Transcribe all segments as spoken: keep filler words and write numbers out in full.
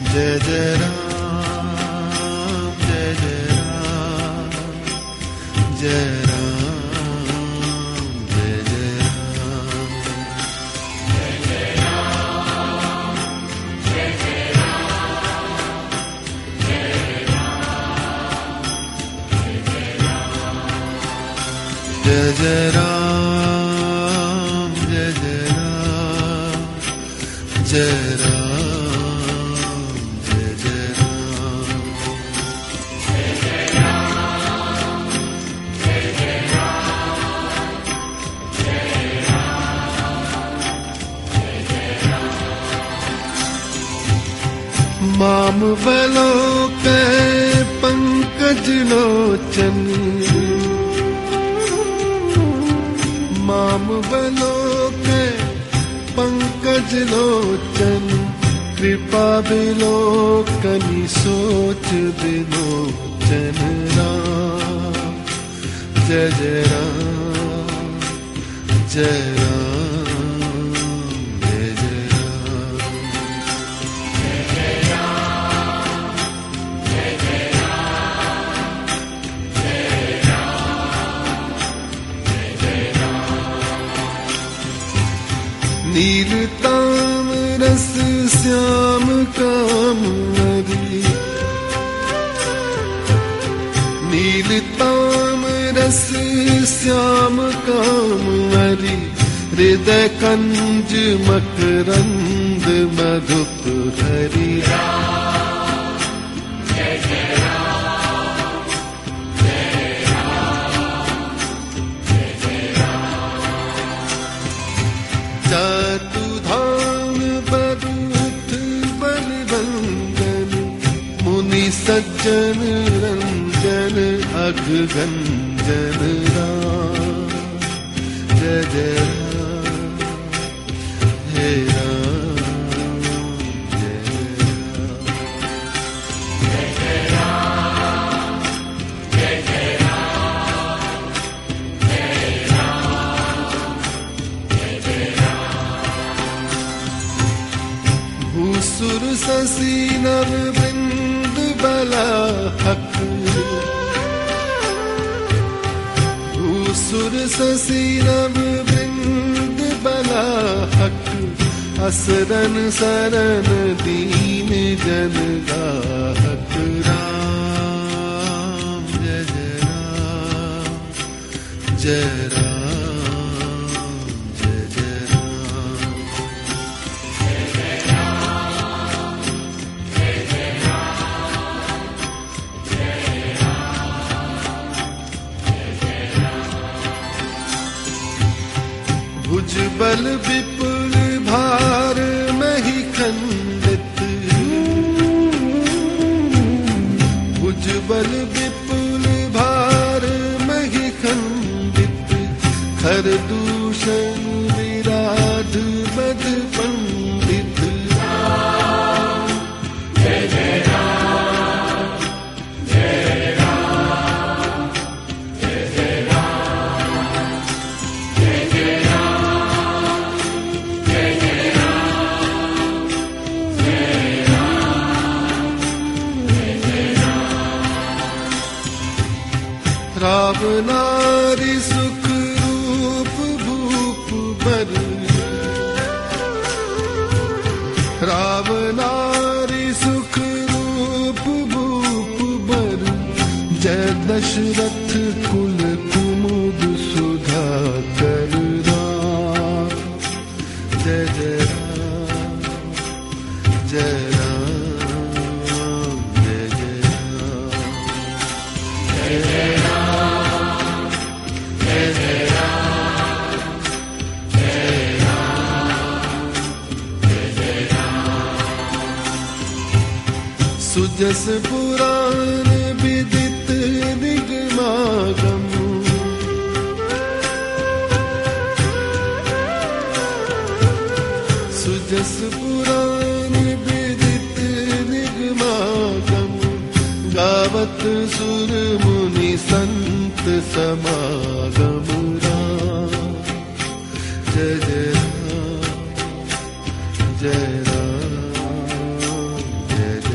जय जय राम जय जय राम जय राम जय जय राम जय जय राम जय जय राम जय राम जय जय राम जय जय राम जय जय राम जय राम माम वलोक पंकज लोचन माम वलोक पंकज लोचन कृपा विलोकनि सोच विलोचन राम जय जय राम जय राम नील ताम रस श्याम कामरी नील ताम रस श्याम कामरी हृदय कंज मकरंद मधुप हरि जय जय राम जय राम जय जय राम चातुधाम बरूथ बलवंदन मुनि सज्जन रंजन अघगंजन राम जय जय राम हे राम जय राम जय जय राम जय राम जय जय राम जय जय राम भूसुर शशि नव बिंद बलाहक भूसुर शशि नव बिंद बलाहक असरन सरन दीन जन गाहक राम जय जय राम जय राम जय जय राम जय जय राम जय जय राम जय राम जय जय राम भुजबल विपुल भार मही खंडित भुजबल विपुल भार मही खंडित खर दूषण विराध बद पंडित जय जय राम जय राम जय जय राम जय जय राम जय जय राम जय राम जय जय राम रावनारी सुख रूप भूप बर रावनारी सुख रूप भूप बर जय दशरथ कुल कुमुद सुधा कर राम जय जय राम जय राम जय जय राम जय जय राम जय जय राम जय राम जय जय राम सुजस पुराण विदित निगमागम सुजस पुराण विदित निगमागम गावत सुर मुनि संत समागम राम जय जय राम जय राम जय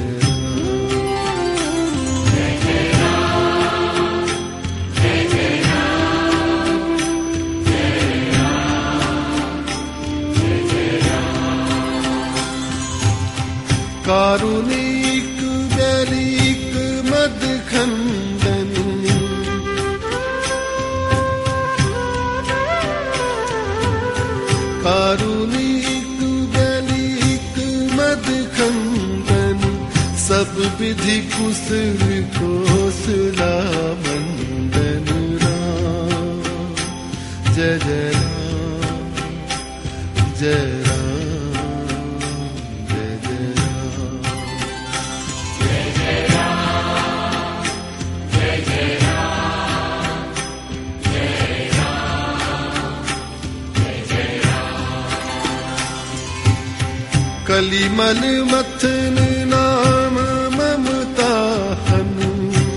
कारुणिक बलिक मद खंडन सब विधि कुशल कोसला मंडन राम जय जय राम जय राम जय जय राम जय जय राम जय जय राम जय राम जय जय राम कलिमल मथन नाम ममता हनु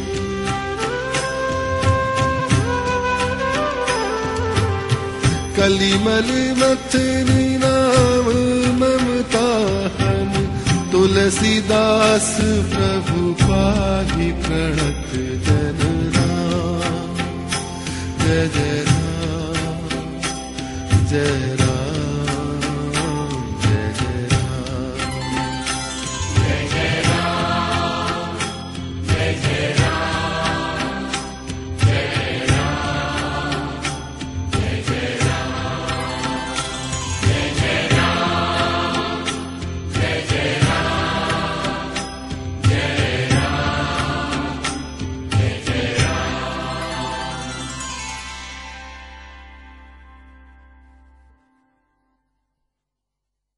कलिमल मथन नाम ममता हनु तुलसीदास प्रभु पाहि प्रणत जन राम जय जय राम जय राम